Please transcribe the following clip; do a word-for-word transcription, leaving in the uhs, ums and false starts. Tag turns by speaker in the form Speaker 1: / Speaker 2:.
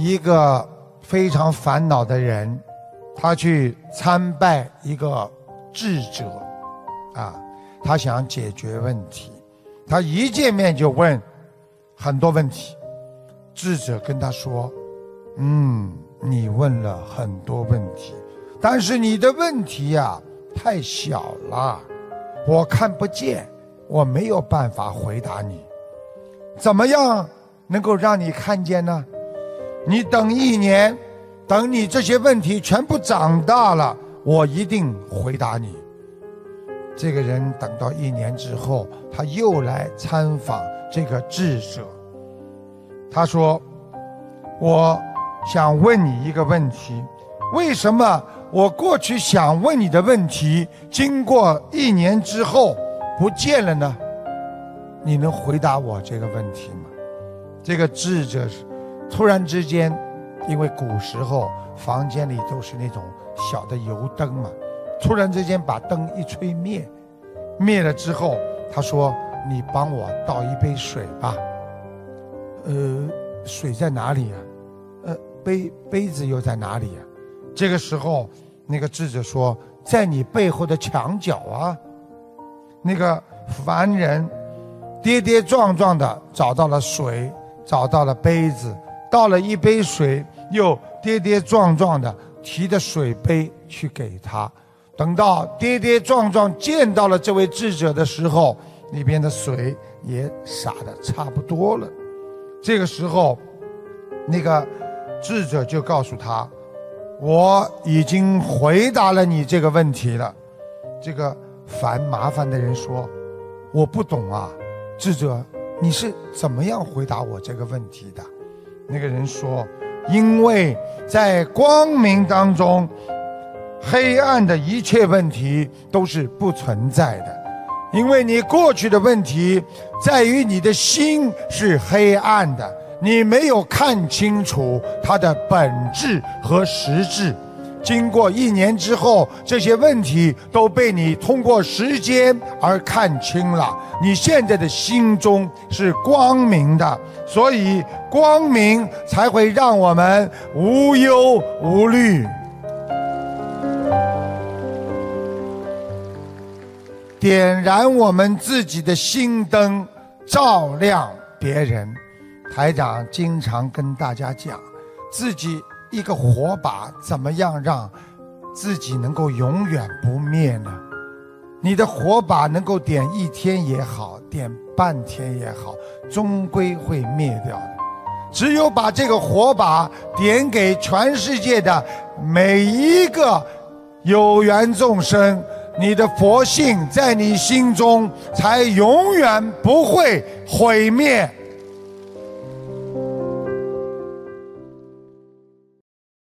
Speaker 1: 一个非常烦恼的人，他去参拜一个智者啊，他想解决问题，他一见面就问很多问题。智者跟他说，嗯，你问了很多问题，但是你的问题呀、啊、太小了，我看不见，我没有办法回答你。怎么样能够让你看见呢？你等一年，等你这些问题全部长大了，我一定回答你。这个人等到一年之后，他又来参访这个智者。他说，我想问你一个问题，为什么我过去想问你的问题，经过一年之后不见了呢？你能回答我这个问题吗？这个智者突然之间，因为古时候房间里都是那种小的油灯嘛，突然之间把灯一吹灭，灭了之后，他说，你帮我倒一杯水吧。呃，水在哪里呀、啊？呃，杯杯子又在哪里呀、啊？这个时候，那个智者说，在你背后的墙角啊。那个凡人跌跌撞撞的找到了水，找到了杯子，倒了一杯水，又跌跌撞撞的提着水杯去给他。等到跌跌撞撞见到了这位智者的时候，里边的水也洒得差不多了。这个时候，那个智者就告诉他，我已经回答了你这个问题了。这个烦麻烦的人说，我不懂啊，智者，你是怎么样回答我这个问题的？那个人说，因为在光明当中，黑暗的一切问题都是不存在的。因为你过去的问题在于你的心是黑暗的，你没有看清楚它的本质和实质。经过一年之后，这些问题都被你通过时间而看清了，你现在的心中是光明的，所以光明才会让我们无忧无虑。点燃我们自己的心灯，照亮别人。台长经常跟大家讲，自己一个火把怎么样让自己能够永远不灭呢？你的火把能够点一天也好，点半天也好，终归会灭掉的。只有把这个火把点给全世界的每一个有缘众生，你的佛性在你心中才永远不会毁灭。